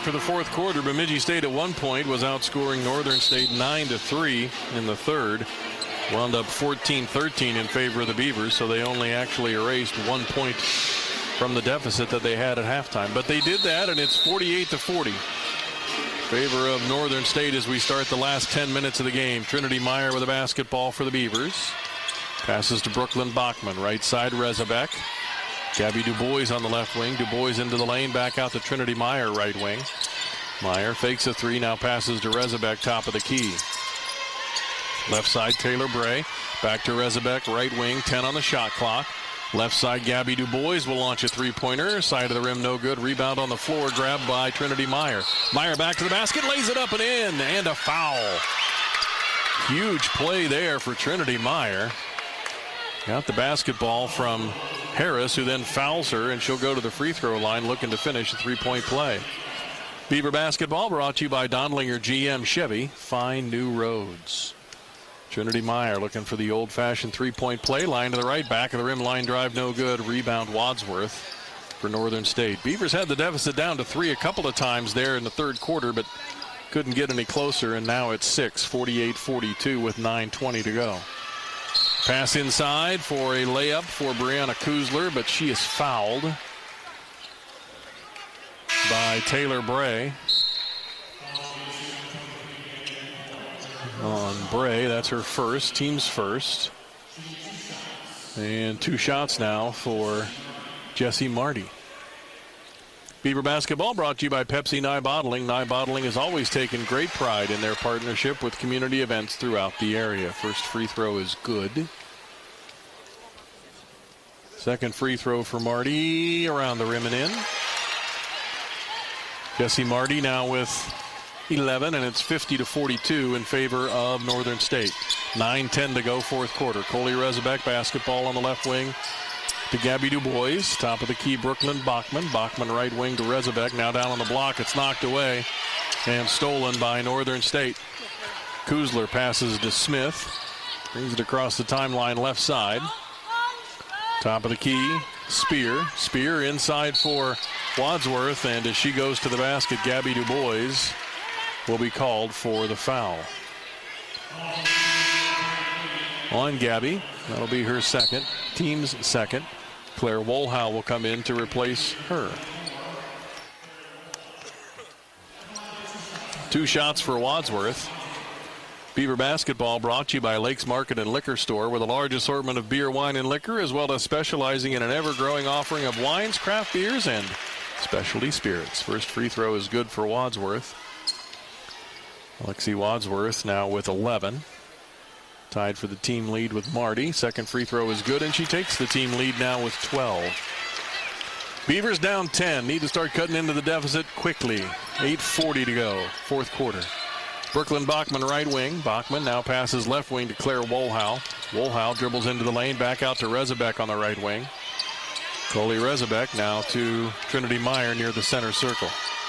back for the fourth quarter. Bemidji State at one point was outscoring Northern State 9-3 in the third. Wound up 14-13 in favor of the Beavers, so they only actually erased 1 point from the deficit that they had at halftime. But they did that, and it's 48-40. Favor of Northern State as we start the last 10 minutes of the game. Trinity Meyer with a basketball for the Beavers. Passes to Brooklyn Bachman. Right side, Rezabek. Gabby DuBois on the left wing. DuBois into the lane. Back out to Trinity Meyer, right wing. Meyer fakes a three. Now passes to Rezabek, top of the key. Left side, Taylor Bray. Back to Rezabek, right wing. 10 on the shot clock. Left side, Gabby DuBois will launch a three-pointer. Side of the rim, no good. Rebound on the floor, grabbed by Trinity Meyer. Meyer back to the basket, lays it up and in, and a foul. Huge play there for Trinity Meyer. Got the basketball from Harris, who then fouls her, and she'll go to the free throw line looking to finish a three-point play. Beaver basketball brought to you by Dondlinger GM Chevy. Find new roads. Trinity Meyer looking for the old-fashioned three-point play. Line to the right, back of the rim, line drive, no good. Rebound Wadsworth for Northern State. Beavers had the deficit down to 3 a couple of times there in the third quarter, but couldn't get any closer, and now it's 6, 48-42 with 9:20 to go. Pass inside for a layup for Brianna Kuzler, but she is fouled by Taylor Bray. On Bray, that's her first, team's first. And 2 shots now for Jessie Marty. Beaver basketball brought to you by Pepsi Nye Bottling. Nye Bottling has always taken great pride in their partnership with community events throughout the area. First free throw is good. Second free throw for Marty, around the rim and in. Jessie Marty now with 11, and it's 50-42 in favor of Northern State. 9:10 to go, fourth quarter. Coley Rezabek basketball on the left wing to Gabby DuBois. Top of the key, Brooklyn Bachman. Bachman right wing to Rezabek. Now down on the block. It's knocked away and stolen by Northern State. Kuzler passes to Smith. Brings it across the timeline left side. Top of the key, Spear. Spear inside for Wadsworth. And as she goes to the basket, Gabby DuBois will be called for the foul on Gabby. That'll be her second, team's second. Claire Wohlhow will come in to replace her. 2 shots for Wadsworth. Beaver basketball brought to you by Lakes Market and Liquor Store, with a large assortment of beer, wine, and liquor, as well as specializing in an ever-growing offering of wines, craft beers, and specialty spirits. First free throw is good for Wadsworth. Alexi Wadsworth now with 11. Tied for the team lead with Marty. Second free throw is good, and she takes the team lead now with 12. Beavers down 10. Need to start cutting into the deficit quickly. 8:40 to go, fourth quarter. Brooklyn Bachman right wing. Bachman now passes left wing to Claire Wohlhow. Wohlhow dribbles into the lane, back out to Rezabek on the right wing. Coley Rezabek now to Trinity Meyer near the center circle.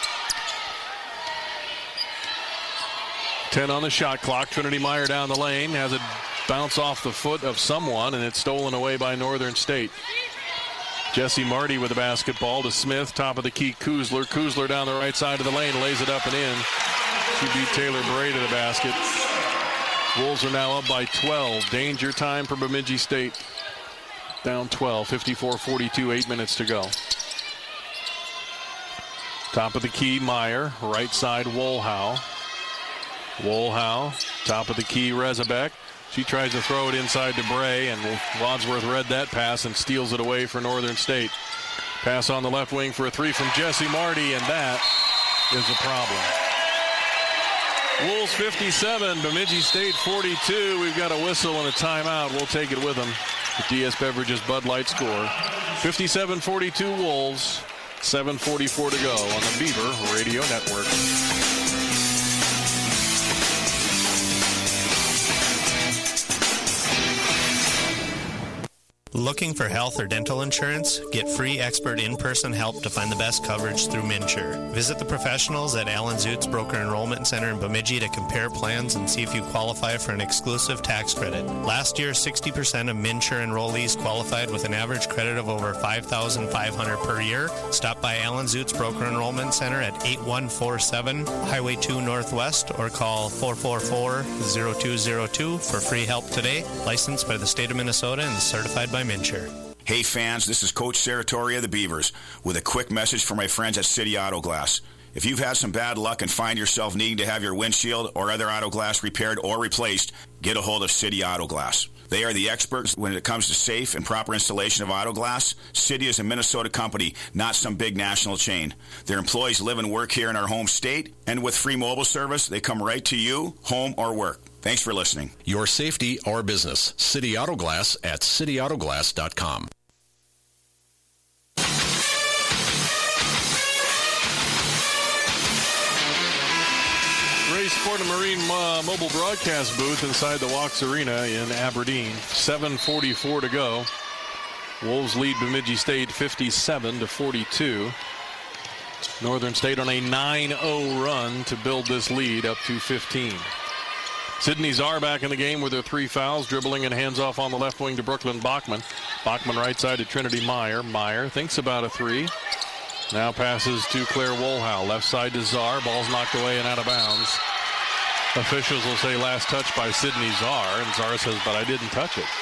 10 on the shot clock. Trinity Meyer down the lane. Has it bounce off the foot of someone, and it's stolen away by Northern State. Jessie Marty with the basketball to Smith. Top of the key, Kuzler. Kuzler down the right side of the lane. Lays it up and in. She beat Taylor Bray to the basket. Wolves are now up by 12. Danger time for Bemidji State. Down 12. 54-42. 8 minutes to go. Top of the key, Meyer. Right side, Wohlhow. Wohlhow, top of the key, Rezabek. She tries to throw it inside to Bray, and Wadsworth read that pass and steals it away for Northern State. Pass on the left wing for a three from Jessie Marty, and that is a problem. Wolves 57, Bemidji State 42. We've got a whistle and a timeout. We'll take it with them. The DS Beverages Bud Light score. 57-42 Wolves, 7:44 to go on the Beaver Radio Network. Looking for health or dental insurance? Get free expert in-person help to find the best coverage through MNsure. Visit the professionals at Alan Zutz Broker Enrollment Center in Bemidji to compare plans and see if you qualify for an exclusive tax credit. Last year, 60% of MNsure enrollees qualified with an average credit of over $5,500 per year. Stop by Alan Zutz Broker Enrollment Center at 8147 Highway 2 Northwest or call 444-0202 for free help today. Licensed by the state of Minnesota and certified by MNsure. Hey fans, this is Coach Sartori of the Beavers with a quick message for my friends at City Auto Glass. If you've had some bad luck and find yourself needing to have your windshield or other auto glass repaired or replaced, get a hold of City Auto Glass. They are the experts when it comes to safe and proper installation of auto glass. City is a Minnesota company, not some big national chain. Their employees live and work here in our home state, and with free mobile service, they come right to you, home or work. Thanks for listening. Your safety, our business. City Auto Glass at cityautoglass.com. Race Sport and Marine mobile broadcast booth inside the Walks Arena in Aberdeen. 7:44 to go. Wolves lead Bemidji State 57-42. Northern State on a 9-0 run to build this lead up to 15. Sydney Czar back in the game with her 3 fouls, dribbling and hands off on the left wing to Brooklyn Bachman. Bachman right side to Trinity Meyer. Meyer thinks about a 3. Now passes to Claire Wohlhow. Left side to Czar. Ball's knocked away and out of bounds. Officials will say last touch by Sydney Czar, and Czar says, but I didn't touch it.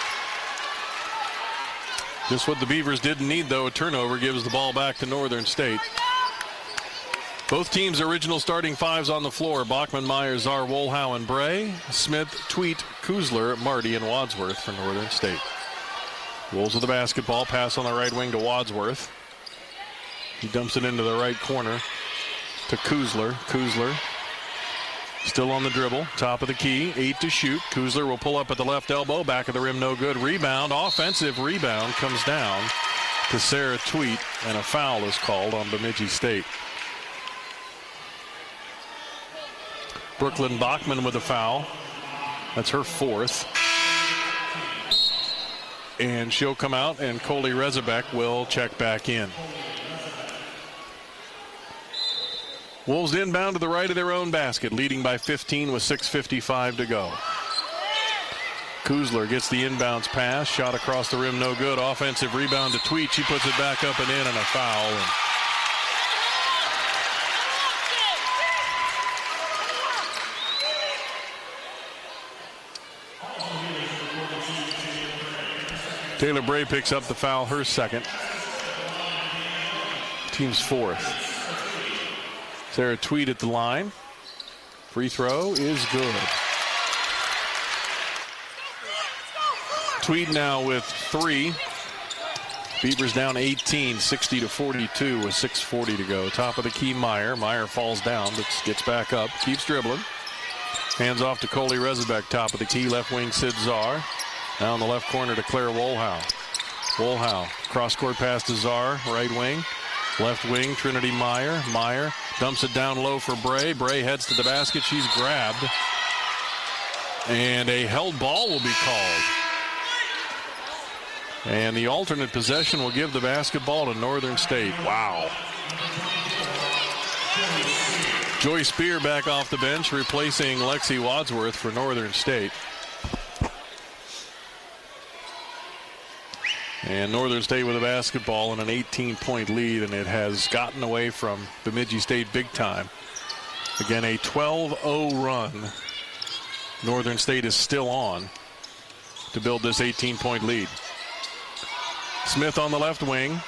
Just what the Beavers didn't need, though. A turnover gives the ball back to Northern State. Both teams' original starting fives on the floor. Bachman, Meyer, Czar, Wohlhow, and Bray. Smith, Tweet, Kuzler, Marty, and Wadsworth for Northern State. Wolves with the basketball. Pass on the right wing to Wadsworth. He dumps it into the right corner to Kuzler. Kuzler still on the dribble. Top of the key. 8 to shoot. Kuzler will pull up at the left elbow. Back of the rim, no good. Rebound. Offensive rebound comes down to Sarah Tweet, and a foul is called on Bemidji State. Brooklyn Bachman with a foul. That's her 4th. And she'll come out, and Coley Rezebek will check back in. Wolves inbound to the right of their own basket, leading by 15 with 6:55 to go. Kuzler gets the inbounds pass. Shot across the rim, no good. Offensive rebound to Tweet. She puts it back up and in, and a foul. Taylor Bray picks up the foul, her 2nd. Team's 4th. Sarah Tweet at the line. Free throw is good. Tweet now with 3. Beavers down 18, 60-42 with 6:40 to go. Top of the key, Meyer. Meyer falls down, but gets back up. Keeps dribbling. Hands off to Coley Rezebek. Top of the key, left wing, Sid Czar. Now in the left corner to Claire Wohlhow. Wohlhow, cross-court pass to Czar, right wing. Left wing, Trinity Meyer. Meyer dumps it down low for Bray. Bray heads to the basket. She's grabbed. And a held ball will be called. And the alternate possession will give the basketball to Northern State. Wow. Joy Spear back off the bench, replacing Lexi Wadsworth for Northern State. And Northern State with a basketball and an 18-point lead, and it has gotten away from Bemidji State big time. Again, a 12-0 run. Northern State is still on to build this 18-point lead. Smith on the left wing.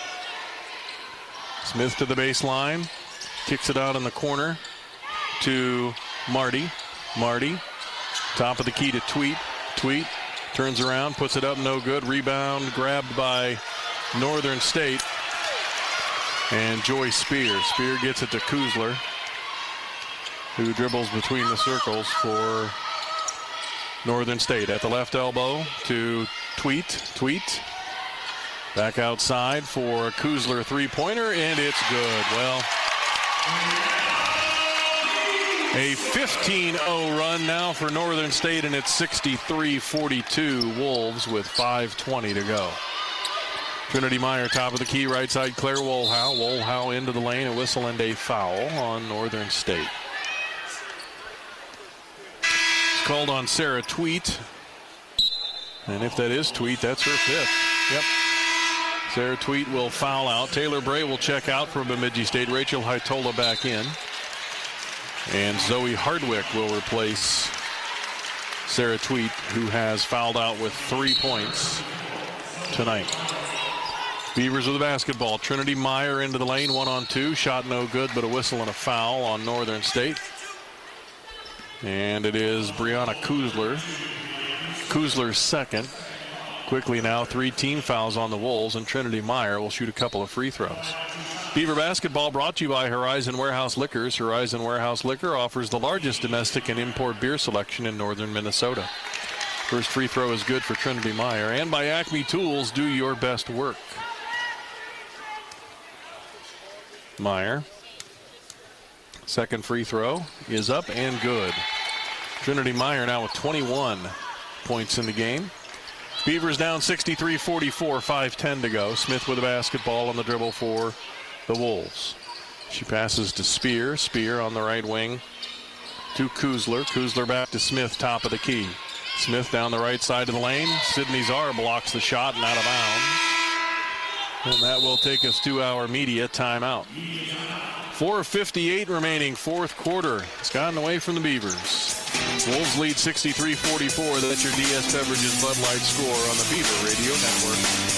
Smith to the baseline. Kicks it out in the corner to Marty. Marty, top of the key to Tweet. Tweet turns around, puts it up, no good. Rebound grabbed by Northern State. And Joy Spear. Spear gets it to Kuzler, who dribbles between the circles for Northern State. At the left elbow to Tweet. Tweet back outside for Kuzler, three-pointer, and it's good. Well, A 15-0 run now for Northern State, and it's 63-42 Wolves with 5:20 to go. Trinity Meyer, top of the key, right side, Claire Wohlhow. Wohlhow into the lane, a whistle and a foul on Northern State. It's called on Sarah Tweet. And if that is Tweet, that's her fifth. Yep. Sarah Tweet will foul out. Taylor Bray will check out for Bemidji State. Rachel Haitola back in. And Zoe Hardwick will replace Sarah Tweet, who has fouled out with 3 points tonight. Beavers with the basketball. Trinity Meyer into the lane, 1-on-2. Shot no good, but a whistle and a foul on Northern State. And it is Brianna Kuzler. Kuzler's second. Quickly now, 3 team fouls on the Wolves, and Trinity Meyer will shoot a couple of free throws. Beaver basketball brought to you by Horizon Warehouse Liquors. Horizon Warehouse Liquor offers the largest domestic and import beer selection in northern Minnesota. First free throw is good for Trinity Meyer. And by Acme Tools, do your best work. Meyer. Second free throw is up and good. Trinity Meyer now with 21 points in the game. Beavers down 63-44, 5:10 to go. Smith with the basketball on the dribble for the Wolves. She passes to Spear. Spear on the right wing to Kuzler. Kuzler back to Smith, top of the key. Smith down the right side of the lane. Sydney Czar blocks the shot and out of bounds. And that will take us to our media timeout. 4:58 remaining, fourth quarter. It's gotten away from the Beavers. Wolves lead 63-44. That's your DS Beverages Bud Light score on the Beaver Radio Network.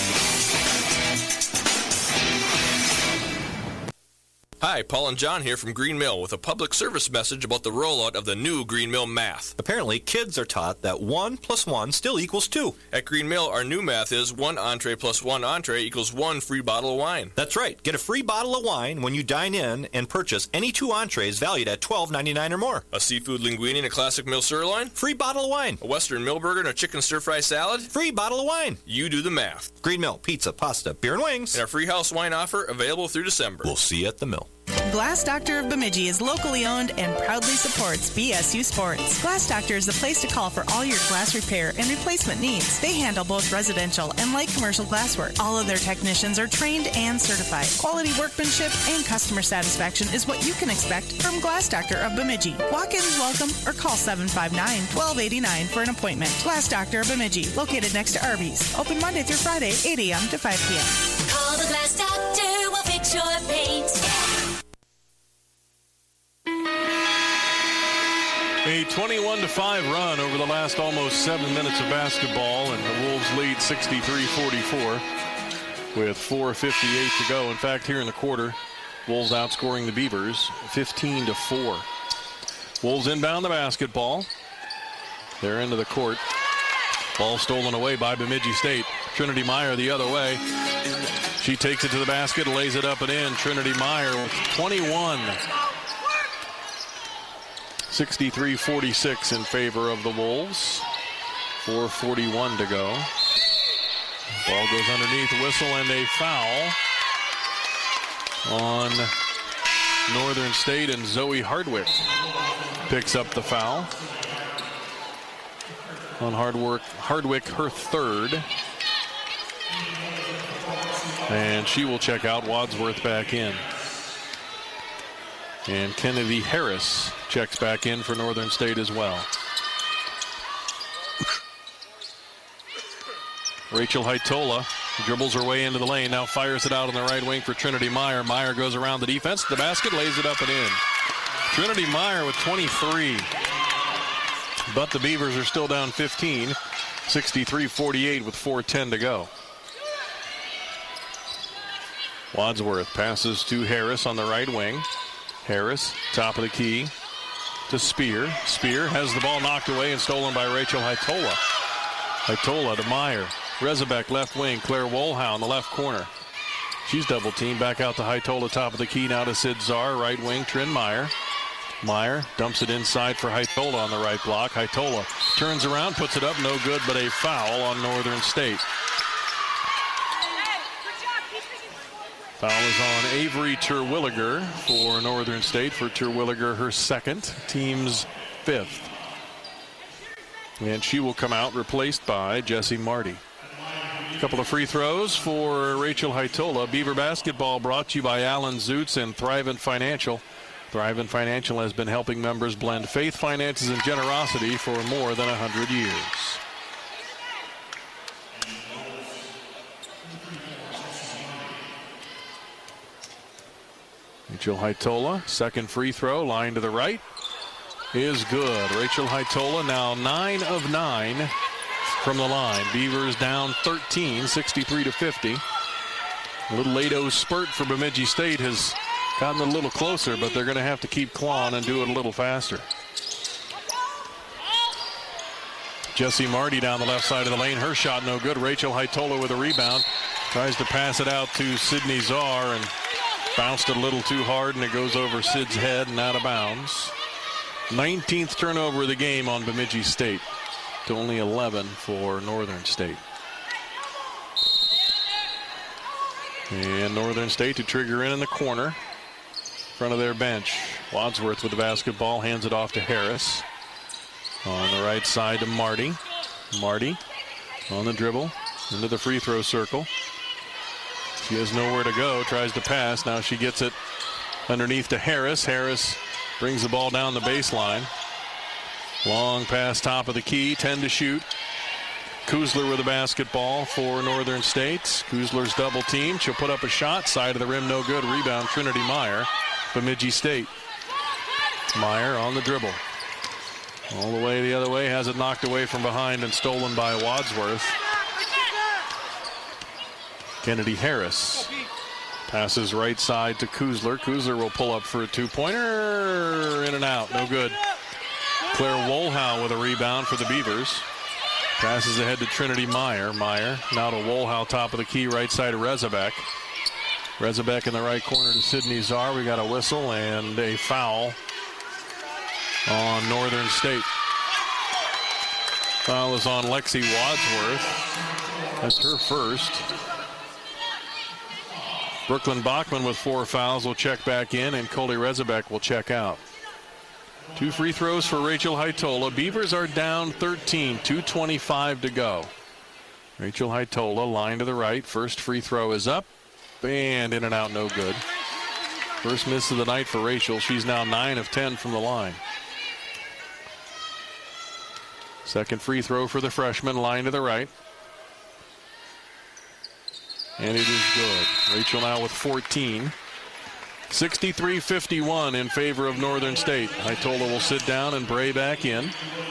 Hi, Paul and John here from Green Mill with a public service message about the rollout of the new Green Mill math. Apparently, kids are taught that 1 + 1 still equals 2. At Green Mill, our new math is 1 entree plus 1 entree equals 1 free bottle of wine. That's right. Get a free bottle of wine when you dine in and purchase any 2 entrees valued at $12.99 or more. A seafood linguine and a classic mill sirloin? Free bottle of wine. A Western Mill burger and a chicken stir-fry salad? Free bottle of wine. You do the math. Green Mill, pizza, pasta, beer, and wings. And our free house wine offer available through December. We'll see you at the mill. Glass Doctor of Bemidji is locally owned and proudly supports BSU Sports. Glass Doctor is the place to call for all your glass repair and replacement needs. They handle both residential and light commercial glasswork. All of their technicians are trained and certified. Quality workmanship and customer satisfaction is what you can expect from Glass Doctor of Bemidji. Walk-ins welcome or call 759-1289 for an appointment. Glass Doctor of Bemidji, located next to Arby's. Open Monday through Friday, 8 a.m. to 5 p.m. Call the Glass Doctor, we'll fix your paint. A 21-5 run over the last almost 7 minutes of basketball, and the Wolves lead 63-44 with 4:58 to go. In fact, here in the quarter, Wolves outscoring the Beavers 15-4. Wolves inbound the basketball. They're into the court. Ball stolen away by Bemidji State. Trinity Meyer the other way. She takes it to the basket, lays it up and in. Trinity Meyer with 21. 63-46 in favor of the Wolves. 4:41 to go. Ball goes underneath, whistle and a foul on Northern State, and Zoe Hardwick picks up the foul on Hardwick, her third. And she will check out. Wadsworth back in. And Kennedy Harris checks back in for Northern State as well. Rachel Haitola dribbles her way into the lane, now fires it out on the right wing for Trinity Meyer. Meyer goes around the defense, the basket, lays it up and in. Trinity Meyer with 23. But the Beavers are still down 15, 63-48 with 4:10 to go. Wadsworth passes to Harris on the right wing. Harris, top of the key to Spear. Spear has the ball knocked away and stolen by Rachel Haitola. Haitola to Meyer. Rezabek left wing. Claire Wohlhow in the left corner. She's double teamed. Back out to Haitola, top of the key now to Sid Czar. Right wing, Trin Meyer. Meyer dumps it inside for Haitola on the right block. Haitola turns around, puts it up, no good, but a foul on Northern State. Foul is on Avery Terwilliger for Northern State. For Terwilliger, her second, team's 5th. And she will come out replaced by Jessie Marty. A couple of free throws for Rachel Haitola. Beaver basketball brought to you by Alan Zutz and Thrivent Financial. Thrivent Financial has been helping members blend faith, finances, and generosity for more than 100 years. Rachel Haitola, second free throw, line to the right, is good. Rachel Haitola now 9 of 9 from the line. Beavers down 13, 63-50. A little late-o spurt for Bemidji State has gotten a little closer, but they're going to have to keep clawing and do it a little faster. Jessie Marty down the left side of the lane. Her shot no good. Rachel Haitola with a rebound. Tries to pass it out to Sydney Czar and bounced it a little too hard, and it goes over Sid's head and out of bounds. 19th turnover of the game on Bemidji State to only 11 for Northern State. And Northern State to trigger in the corner, in front of their bench. Wadsworth with the basketball, hands it off to Harris. On the right side to Marty. Marty on the dribble into the free throw circle. She has nowhere to go, tries to pass. Now she gets it underneath to Harris. Harris brings the ball down the baseline. Long pass top of the key, 10 to shoot. Kuzler with the basketball for Northern State. Kuzler's double team. She'll put up a shot. Side of the rim, no good. Rebound, Trinity Meyer, Bemidji State. Meyer on the dribble. All the way the other way, has it knocked away from behind and stolen by Wadsworth. Kennedy Harris passes right side to Kuzler. Kuzler will pull up for a two-pointer. In and out, no good. Claire Wohlhow with a rebound for the Beavers. Passes ahead to Trinity Meyer. Meyer now to Wohlhow, top of the key, right side of Rezabek. Rezabek in the right corner to Sydney Czar. We got a whistle and a foul on Northern State. Foul is on Lexi Wadsworth. That's her first. Brooklyn Bachman with 4 fouls will check back in, and Coley Rezabek will check out. 2 free throws for Rachel Haitola. Beavers are down 13, 2:25 to go. Rachel Haitola, line to the right. First free throw is up, and in and out, no good. First miss of the night for Rachel. She's now 9 of 10 from the line. Second free throw for the freshman, line to the right. And it is good. Rachel now with 14. 63-51 in favor of Northern State. Haitola will sit down and Bray back in.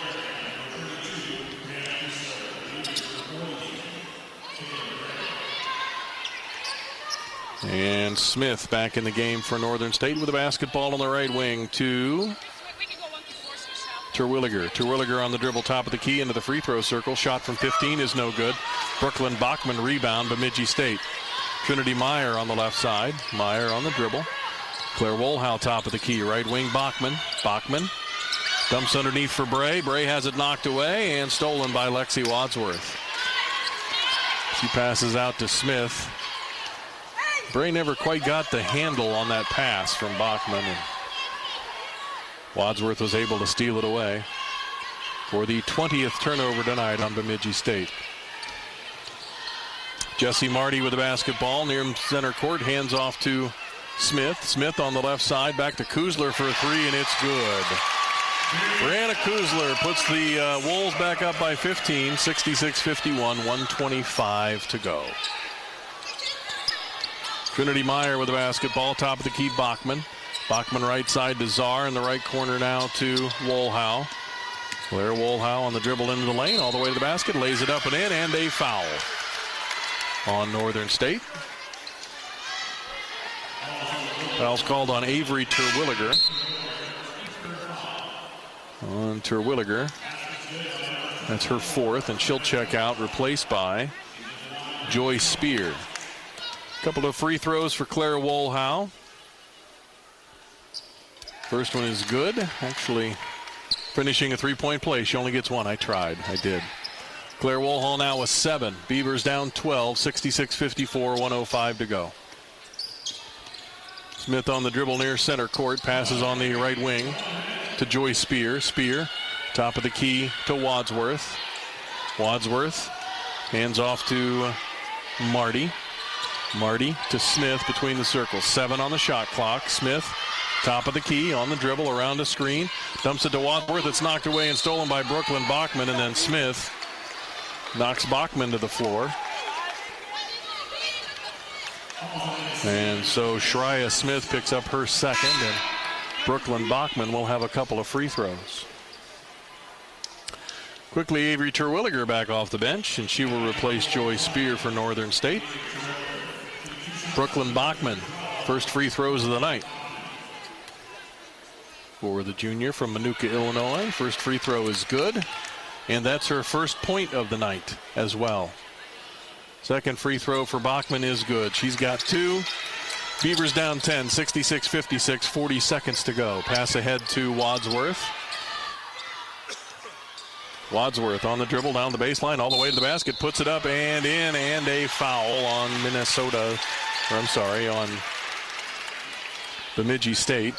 And Smith back in the game for Northern State with the basketball on the right wing to Terwilliger. Terwilliger on the dribble, top of the key into the free throw circle. Shot from 15 is no good. Brooklyn Bachman rebound, Bemidji State. Trinity Meyer on the left side. Meyer on the dribble. Claire Wohlhow, top of the key, right wing Bachman. Bachman dumps underneath for Bray. Bray has it knocked away and stolen by Lexi Wadsworth. She passes out to Smith. Bray never quite got the handle on that pass from Bachman. And Wadsworth was able to steal it away for the 20th turnover tonight on Bemidji State. Jessie Marty with the basketball near center court, hands off to Smith. Smith on the left side, back to Kuzler for a 3, and it's good. Brianna Kuzler puts the Wolves back up by 15, 66-51, 1:25 to go. Trinity Meyer with the basketball, top of the key, Bachman. Bachman right side to Czar in the right corner now to Wohlhow. Claire Wohlhow on the dribble into the lane, all the way to the basket, lays it up and in, and a foul on Northern State. Foul's called on Avery Terwilliger. On Terwilliger. That's her 4th, and she'll check out, replaced by Joy Spear. Couple of free throws for Claire Wohlhow. First one is good. Actually, finishing a 3-point play. She only gets 1. I tried. I did. Claire Wohlhow now with 7. Beavers down 12, 66-54, 1:05 to go. Smith on the dribble near center court. Passes on the right wing to Joyce Spear. Spear, top of the key to Wadsworth. Wadsworth hands off to Marty. Marty to Smith between the circles. 7 on the shot clock. Smith, top of the key, on the dribble, around the screen. Dumps it to Wadsworth. It's knocked away and stolen by Brooklyn Bachman. And then Smith knocks Bachman to the floor. And so Shreya Smith picks up her second. And Brooklyn Bachman will have a couple of free throws. Quickly, Avery Terwilliger back off the bench, and she will replace Joy Spear for Northern State. Brooklyn Bachman, first free throws of the night for the junior from Minooka, Illinois. First free throw is good, and that's her first point of the night as well. Second free throw for Bachman is good. She's got 2. Beavers down 10, 66-56, 40 seconds to go. Pass ahead to Wadsworth. Wadsworth on the dribble down the baseline, all the way to the basket, puts it up and in, and a foul on on Bemidji State.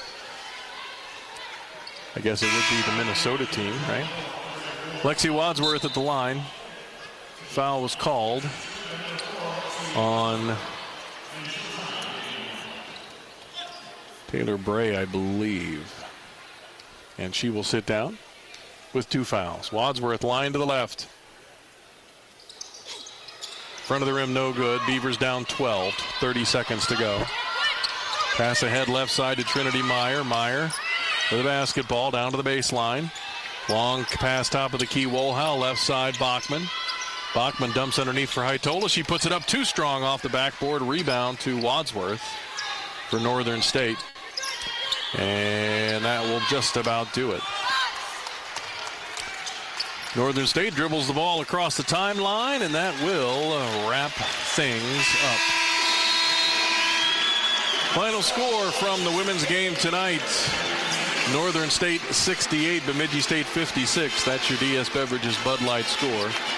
I guess it would be the Minnesota team, right? Lexi Wadsworth at the line. Foul was called on Taylor Bray, I believe. And she will sit down with 2 fouls. Wadsworth line to the left. Front of the rim, no good. Beavers down 12. 30 seconds to go. Pass ahead left side to Trinity Meyer. Meyer with the basketball down to the baseline. Long pass top of the key. Wohlhau left side. Bachman. Bachman dumps underneath for Haitola. She puts it up too strong off the backboard. Rebound to Wadsworth for Northern State. And that will just about do it. Northern State dribbles the ball across the timeline, and that will wrap things up. Final score from the women's game tonight. Northern State 68, Bemidji State 56. That's your DS Beverages Bud Light score.